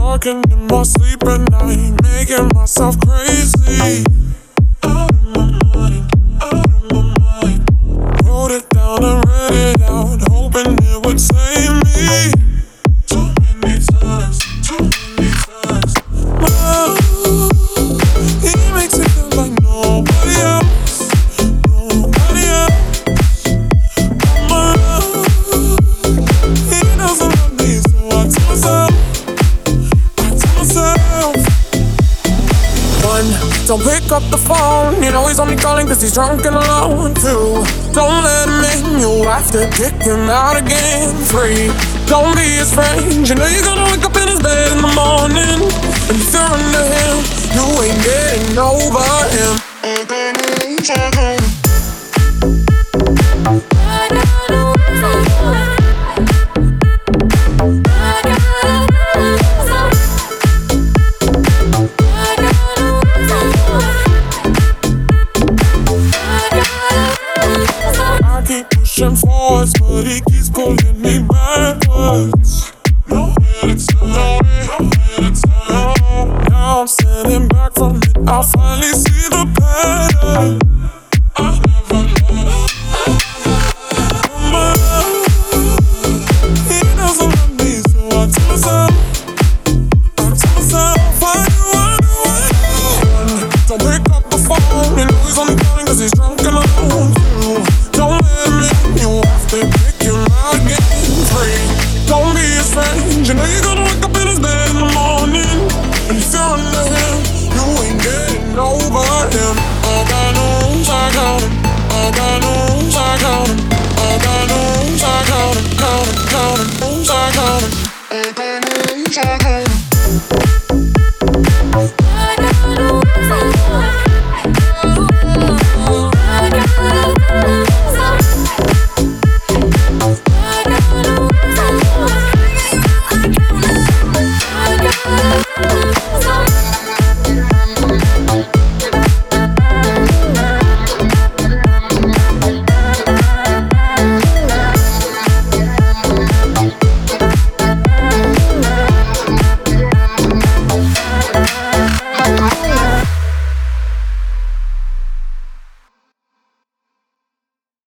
Talking in my sleep at night, making myself crazy. Out of my mind, out of my mind. Wrote it down and read it out, hoping it would save me. Too many times, too many times. Love, he makes it feel like nobody else, nobody else. My love, he doesn't love me, so I tell myself. One, don't pick up the phone. You know he's only calling cause he's drunk and alone. Two, don't let him in. You have to kick him out again. Three, don't be his friend. You know you're gonna wake up in his bed in the morning. And if you're under him, you ain't getting over him. Pushing forwards, but he keeps pulling me backwards. Nowhere to turn, nowhere to turn. Now I'm standing back from it. I finally see the pattern. I never know. My love, he doesn't love me, so I tell myself, why do? Don't pick up the phone. You know he's only calling cause he's drunk and alone. Don't let him in, you have to pick him out again. Three, don't be his friend. You know you're gonna wake up in his bed in the morning. And if you're under him, you ain't getting over him. I got no rules, I count him. I got no rules, I count him. I got no rules, I count him. Count him, count him. Rules, I count him. I got no rules, I count him.